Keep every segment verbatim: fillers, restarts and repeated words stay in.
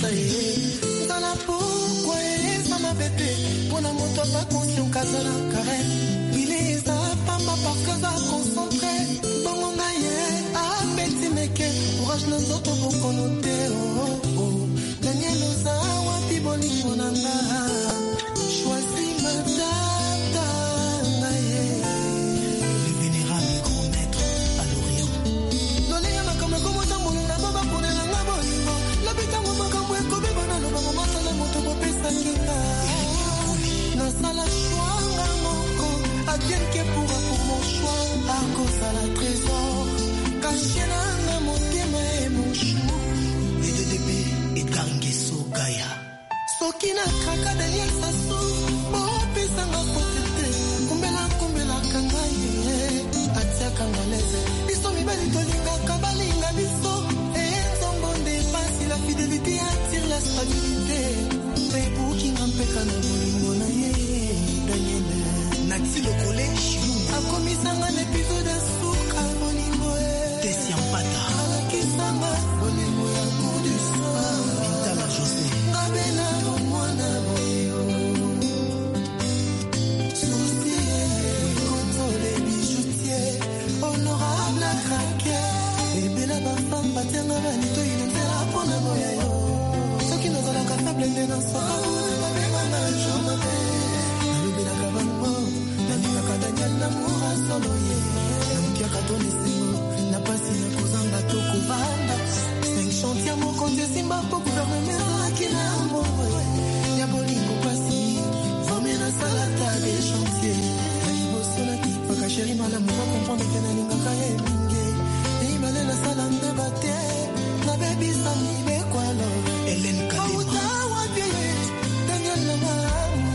ça y est. Dans la peau, quoi, ça m'a bébé. Pour la moto, pas conscient, casala, carré. Il est ça, pas ma part, casa, concentré. Bon, on a yé, ah, petit mec, courage, nos autres, vous connaissez, oh, oh. Daniel, Oza, wapi, boni, mon anga. Choisis ma data, naïe. Le vénérable grand maître à l'Orient. L'Olé, ma comme comme ça, mon la baba, pour la baba, la bita, mon comme moi, comme bana, le baba, ma sala, mon topo, pesa, kita. Na sala, choix, moko, à bien que pourra pour mon choix, à cause à la trésor, caché là, mon thème et mon chou. Et de début, et Gangeso Gaïa. Sokina, Kraka, Daniel, Sassou, bon, pesa, ma potete, kumbela, kumbela, kangaye, atia, kangalese, biso, mi bali, tolinga, kabalinga, biso, et son dépasse, la fidélité attire la stabilité. Mais pour qui n'empêche qu'à nous, Daniel, Nati le collège, a commis ça un épisode de souk à Bolingo, Tessia Mpata, à la Kissama, Bolingo, à cour du soir, Mintala José, Rabena, Moana, Boyo, Souci, contrôle et bijoutier, honorable à craquer, et Bella Bafam, Batiana, Vanito, il est là pour la Boyo, ceux qui nous ont la café blindé dans son la Bella, je m'appelle. Daniel Namoura solo ye Namukia katoni simo Na pasi na kozanga toko vanda Cinq chantiers mo konte simba po gouvernement Akina mbowe Ya bolingo pasi Vome na salata de chantiers Na ibo solaki Paka chéri malamu va comprendre que na linga kaye minge E imale na salambe bate Na baby sami be kwa lo Hélène Kadima Auta wapye Daniel Namoura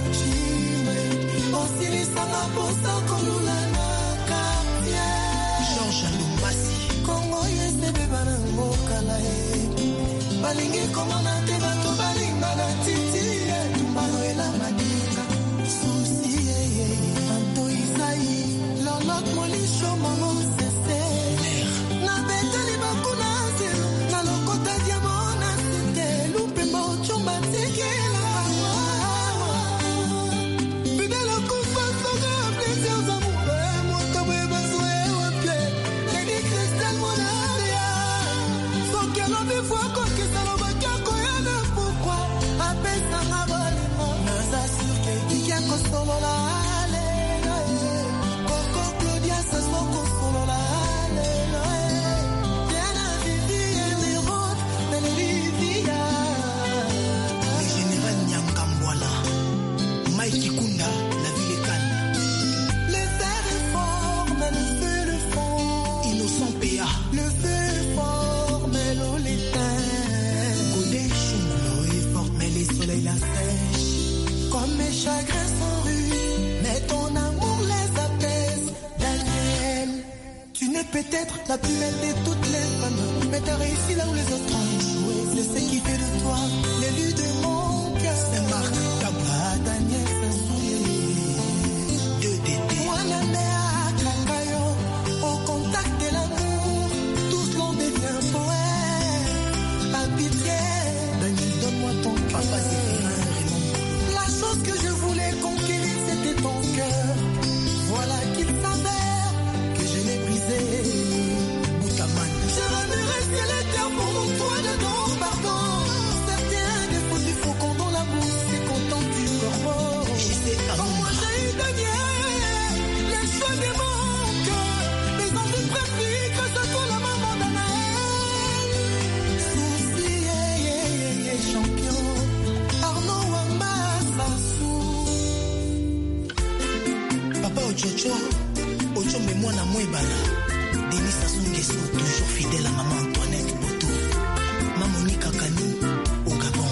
Osili sanga posa kolula na quartier Georges Lumbasi Kongo yese beba na mbokala e Balingi komana te bato balinga na titi Tumbano ela madinga Susi ye ye Anto Isaï Lolot molisho mamo sese Na beteli bakuna zelo Na lokota diamona sete Lupe mbo chumba tekela peut-être la plus belle de toutes les femmes, mais t'as réussi là où les autres ont échoué. C'est ce qui fait de toi l'élu de mon cœur. C'est Marc Kaba, Daniel Sassouye, deux D D. Wanamea Kakayo, au contact de l'amour, tous l'on devient poète. Pas pitié, Daniel, donne-moi ton papa, c'est Raymond. La chose que je voulais conquérir, c'était ton cœur. Voilà qu'il s'avère que je l'ai brisé. Je remuerai ciel et terre pour mon toit dedans, pardon. Certains défauts du faucon dans la bouche, c'est content du corbeau. Comme moi j'ai eu Daniel, les choix de mon cœur, les envies préférées, grâce à toi la maman d'Anaël. Souci, yeah, yeah, yeah, yeah, champion, Arnaud Wamba, Sassou. Papa Ochocho, Ocho mais moi na mouébala. Denis Sassou Nguesso, toujours fidèle à maman Antoinette Boto. Mamonika Kani, au Gabon.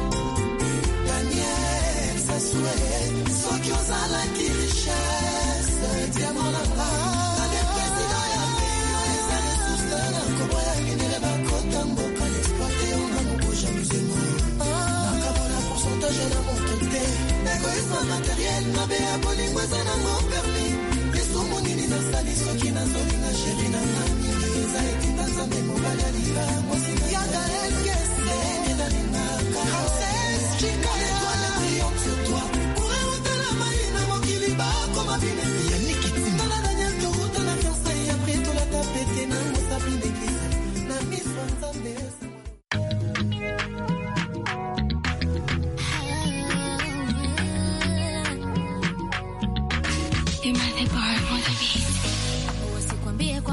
Daniel Sassou, ceux qui osent à la richesse, diamant la part. Dans les présidents, il y a les années sous la Kobo, il y a gagné les bacotes, un beau can exploité, on a mon beau jamusement. La cabane, pourcentage, elle a mon qualité. L'égoïsme matériel, n'a pas aboli, moi, ça n'a mon permis. Monini na sali soki na zoli na chéri na nani eza ekita nzambe mobali alika mwasi ya gael kese nina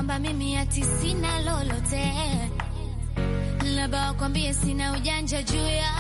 kwamba mimi ati sina lolote, labda wakwambie sina ujanja juu ya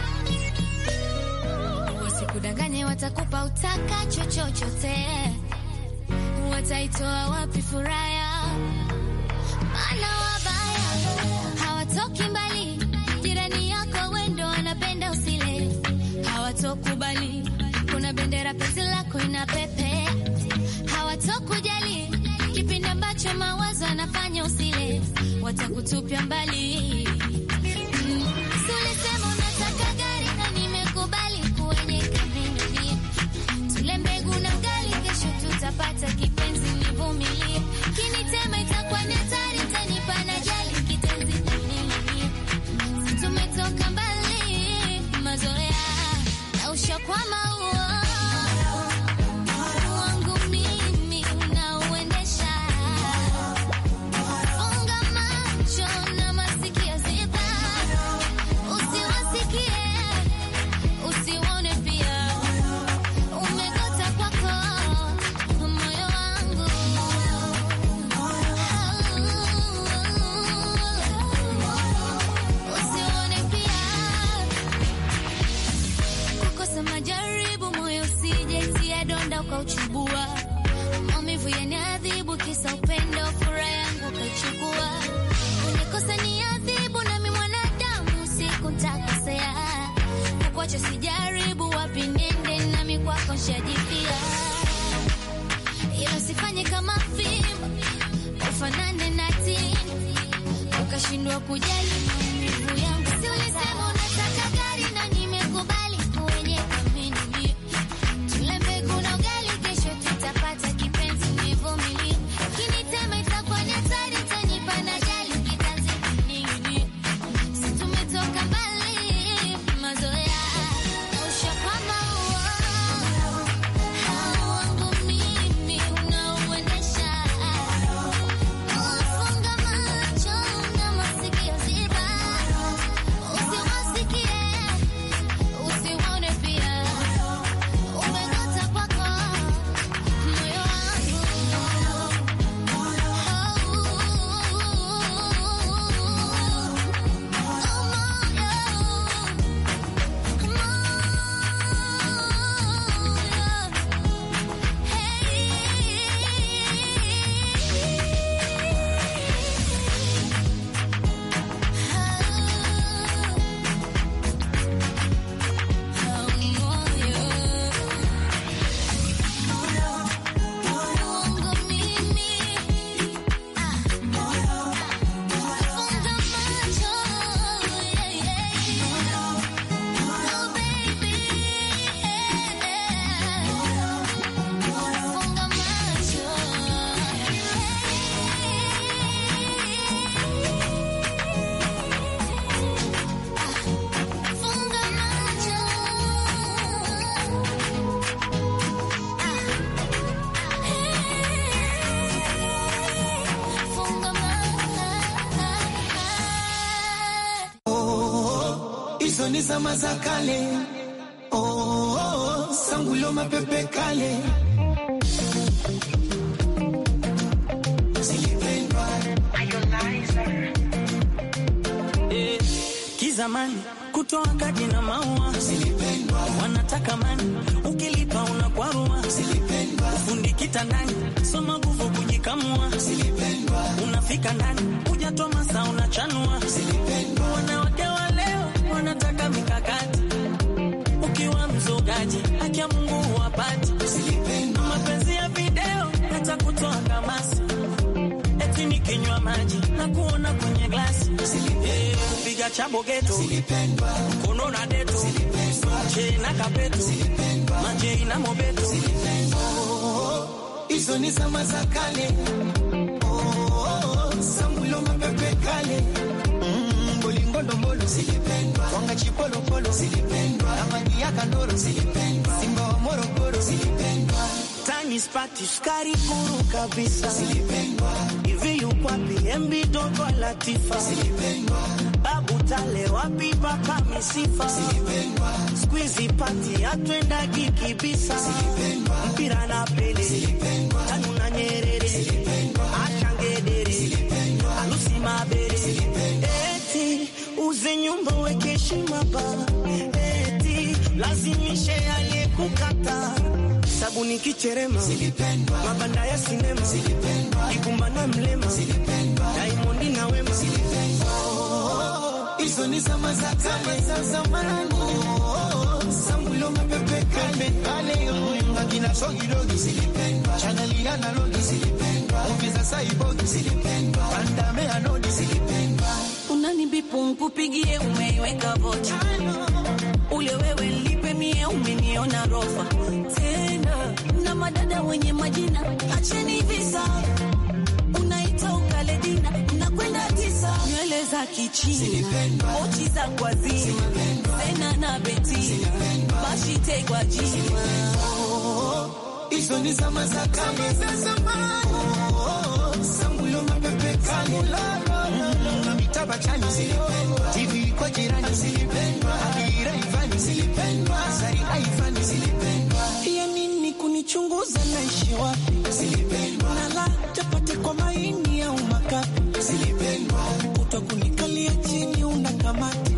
wasikudanganye, watakupa utakacho chochote, wataitoa wapi furaha? Maana wabaya hawatoki mbali, jirani yako wendo wanapenda usile, hawatokubali kuna bendera penzi lako ina pepe, hawatokujali kipindi ambacho mawazo yanafanya usile, watakutupia mbali. Mm. Sulisema unataka gari na nimekubali kwenye kamili, tule mbegu na ugali, kesho tutapata kipenzi, nivumilie, kinitema itakuwa ni hatari, tanipa na jali kitenzi nini, tumetoka mbali, mazoea na ushakwama huo wangu mimi unaoendesha, funga macho na masikio ziba, usiwasikie usione pia, umegota kwako moyo wangu, usione pia kukosa majaribu, moyo usijetia donda ukauchubua, maumivu yaniadhibu kisa upendo, furaha yangu ukaichukua, unikosa ni adhibu nami mwanadamu siku ntakosea, kukuacha sijaribu, wapi nende nami kwako nshajipia, ila sifanye kama fimbo ufanane na tini, ukashindwa kujali maumivu yangu. Si ulisema unataka gari na nimekubali kwenye kamili, tule mbegu na ugali, kesho tutapata kipenzi, nivumilie, kinitema itakuwa ni hatari, tanipa na jali kitanzi nini, si tumetoka mbali, mazoea na ushakwama huo wangu mimi unaoendesha, funga macho na masikio ziba, usiwasikie usione pia, umegota kwako moyo wangu, ni zama za kale, oh, oh, oh, sangulo mapepe kale, zilipendwa eh, kizamani kutoa kadi na maua, zilipendwa wanataka mani, ukilipa unakwarua, zilipendwa fundi kitandani, soma nguvu kujikamua, zilipendwa unafika ndani, hujatoa masaa unachanua, zilipendwa wanawake wa leo wanataka mikakati, ukiwa mzogaji haki ya Mungu huwapati, zilipendwa mapenzi ya video yatakutoa kamasi, eti nikinywa maji na kuona kwenye glasi, zilipendwa piga chabo geto, zilipendwa kono na deto, zilipendwa che na kapeto, zilipendwa maji ina mobeto, zilipendwa hizo ni zama za kale, oh, oh, oh, sangulo mapepe kale, mm, bolingo ndombolo zilipendwa, wanga chipolo polo zilipendwa, amani ya kandoro zilipendwa, simba wa Morogoro zilipendwa, tani spati sukari kuru kabisa zilipendwa, hivi yuko wapi M B Dogo Latifa, zilipendwa, babu tale wapi paka misifa, zilipendwa, squeezy party atwenda kikibisa, zilipendwa, mpira na pele zilipendwa, tanu na Nyerere, zilipendwa, achangedere mabere. Eti uze nyumba weke heshima ba. Eti lazimishe aliyekukata. Sabuni kicherema silipendwa, mabanda ya sinema silipendwa, ikumbana mlema silipendwa, Diamond na Wema silipendwa. Hizo ni zama za kale za zamani. Sambulo mapepe kale kale yo ngakina sogi dogi silipendwa, chaneli analogi silipendwa, ofisa saibogi silipendwa, bandame anodi silipendwa. Unanibipu mkupigie umeiweka vocha. Ule wewe lipe mie umeniona rofa. Tena na madada wenye majina acheni visa. Unaita ukaledina unakwenda tisa. Nywele za kichina ochi za kwa zima. Sena na betina bashite kwa jima. Hizo ni zama za kale za zamani. Sambulo mapepe kale na mitaba chani silipendwa, T V kwa jirani silipendwa, Akira Ivani silipendwa, Zari Ivani silipendwa. Ya nini kunichunguza naishi wapi silipendwa, nala chapati kwa maini au makapi silipendwa, kuto kunikalia chini unakamati.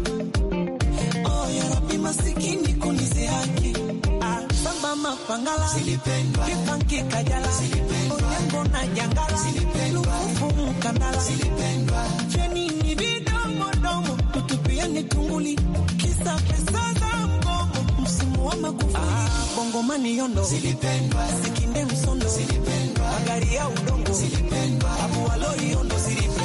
Oh ya Rabbi masikini kunize haki. Ah samba mapangala silipendwa, kipanki kajala silipendwa, onyango na jangala silipendwa, lufufu mkandala silipendwa. Cheni ni vidomo domo kutupia ni tunguli, kisa pesa za mgomo msimu wa magufuli. Ah bongo mani yondo silipendwa, sikinde msondo silipendwa, magari ya udongo silipendwa, abu waloi yondo silipendwa.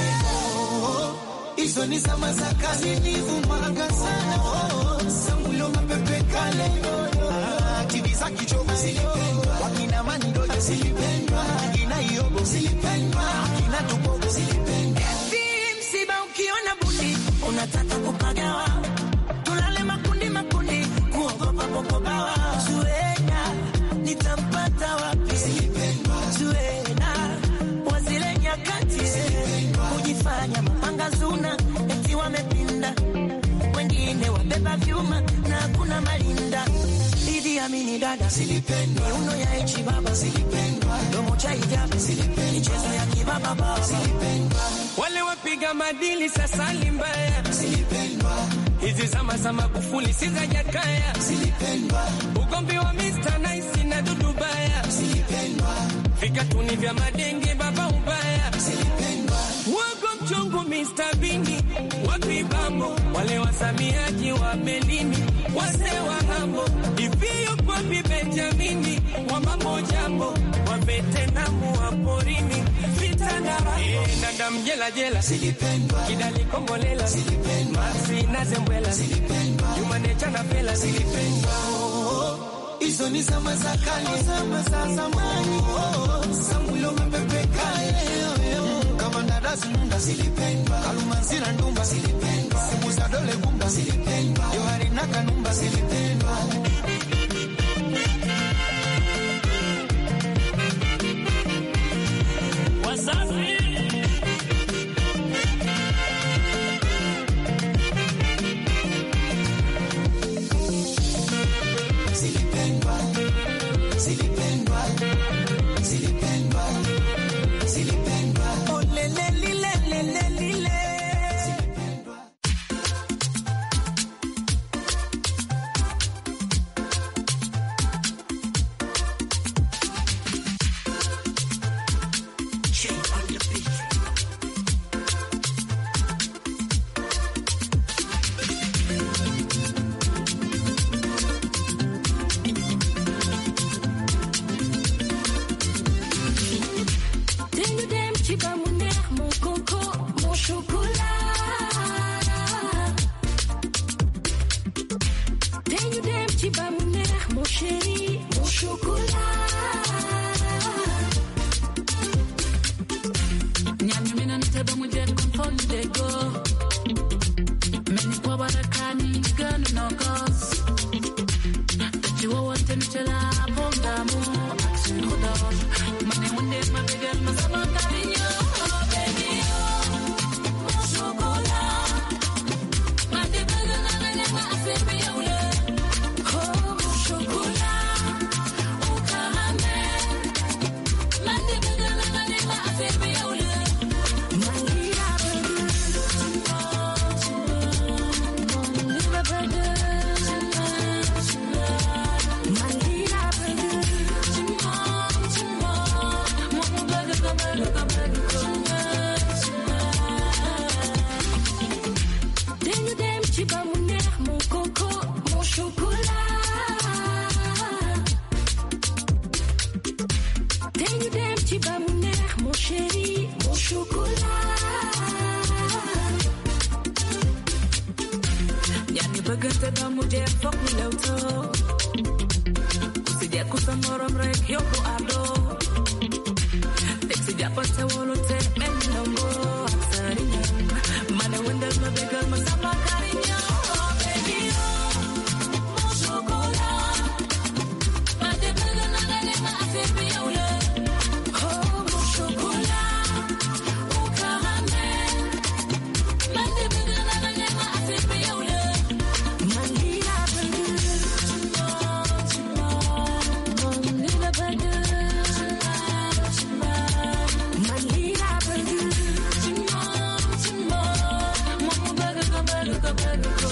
Hizo ni zama za kale nilivumaga sana. Sambulo mapepe kale T V za kichogo silipendwa, wakina Mandoja silipendwa, wakina Yobo silipendwa, wakina Tubogo silipendwa. Msiba ukiona bundi unataka kupagawa, tulale makundi makundi kuogopa bokobawa. Zuena nitampata wapi silipendwa, Zuena wazile nyakati kujifanya mapanga zuna eti wamepinda, wengine wabeba vyuma na kuna malinda. Idi amini dada silipendwa, uno ya echi baba silipendwa, domo cha hijabu silipendwa, michezo ya kibaba baba silipendwa. Wale wapiga madili sasa limbaya silipendwa, hizi zama za Magufuli si za Jakaya silipendwa, ugombi wa mister Nice na Dudu Baya silipendwa, vikatuni vya madenge baba ubaya silipendwa, wago mchongo mister Bini wapi bambo, wale wasamiaji wa Belini wase wa hambo ivio kwa Benjamini wa mambo jambo wa Vetenamu wa porini vita na raho nanda mjela jela silipendwa, Kidali Kombolela silipendwa, Masi na Zembwela silipendwa, Jumane Chana Pela silipendwa. Hizo ni zama za kale, zama za zamani. Sambulo mapepe kale kama ndarazi nunda silipendwa, Kalumanzira ndumba silipendwa, Sibuza dole gumba silipendwa, Johari naka numba silipendwa. Wasafi silipendwa, silipendwa, silipendwa, silipendwa. Oh le le li le le le li le silipendwa. ba mu jeex foog ñu lewtoo si jekku sa morom rek yóbbu ardo teg si jàppante wóolute mel ni ndombo ak sëriñam ma ne wëndal ma bégal ma sama kariñam oh baby oh mon chocolat ma débal la nga ne ma affaire bi yow la oh mon chocolat au caramel ma débal la nga ne ma affaire bi yow la man lii laa bëgg man lii la bëgg man lii laa bëgg moom mu bëgg ko bëgg ko bëgg ko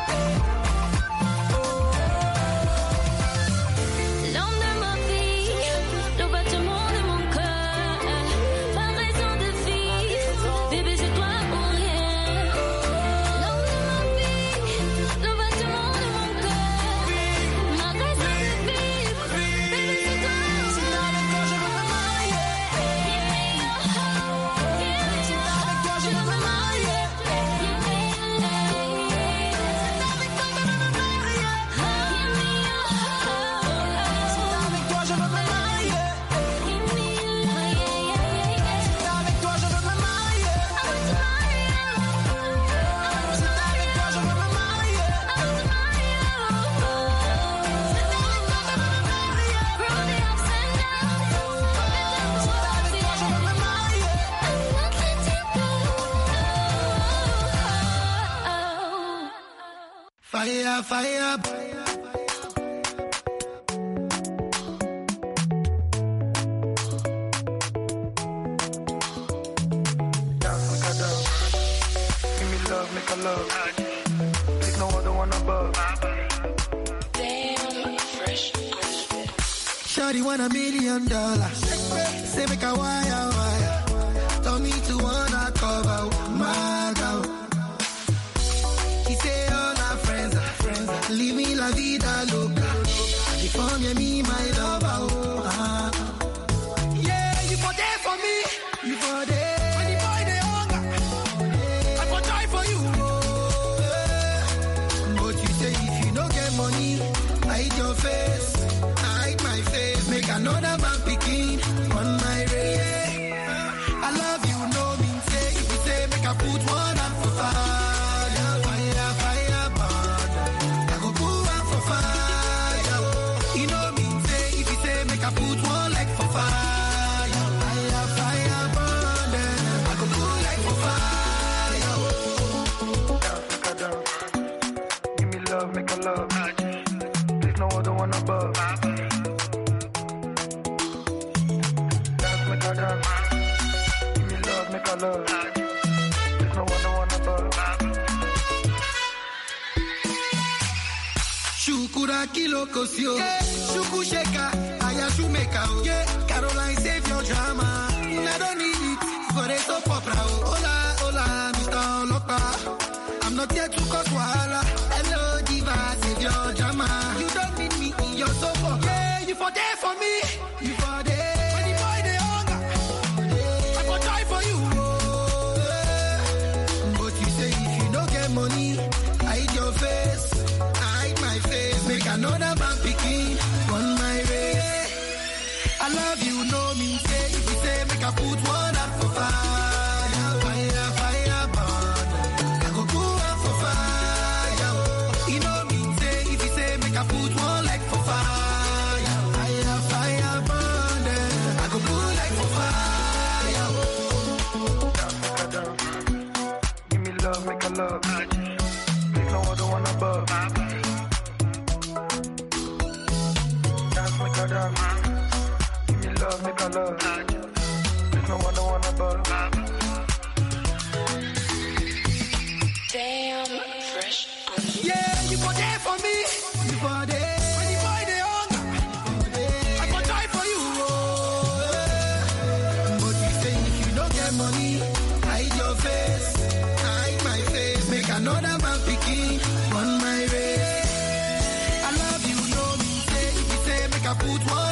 L'homme de ma vie fire, fire. Dance, make a dance. Give me love, make a love. There's no other one above. Damn, fresh. Shawty want a million dollars. Say make a wire, wire. Tell me to wanna cover my girl. She say all our friends are friends. Leave me la vida loca. Before me, me my lover. Oh, uh. Yeah, you for there for me. You for there. When the boy they hunger, I for try for you. Oh, yeah. But you say if you don't get money, hide your face. Hide my face. Make another man picking on my race. I love you, no mean say. If you say make I put one up for fire, fire, fire, burn. I go put one for fire. You know mean say. If you say make I put one like for fire, fire, fire, burn. I go put like for fire. Dance, make a dance. Give me love, make a love. There's no other one above. Dance, make a dance. Make a love. There's no one, no one above. Shukura kilo kosio. Yeah. Shuku sheka, ayashumeka. Yeah. Caroline, save your drama. I don't need it for a soap opera. Hola, hola, Mister Lopa. I'm not here to cause wahala. Hello, diva, save your drama. You don't need me in your soap opera. Yeah, you for there for me. You for there. Money, hide your face, hide my face. Make another man picking on my race. I love you, no mean say. If you say make I put one up for fire, fire, fire, burn. I go put one for fire. You know mean say. If you say make I put one like for fire, fire, fire, burn. I go put like for fire. Dance, make a dance. Give me love, make a love. There's no other one above. Dance, make a dance. Give me love, make a love. There's no other one above. Damn, fresh. Yeah, you for there for me. You for there. When the boy they hunger, I for try for you. Oh, yeah. But you say if you don't get money, hide your face. Hide my face. Make another man picking on my race. I love you, no me say. If you say make I put one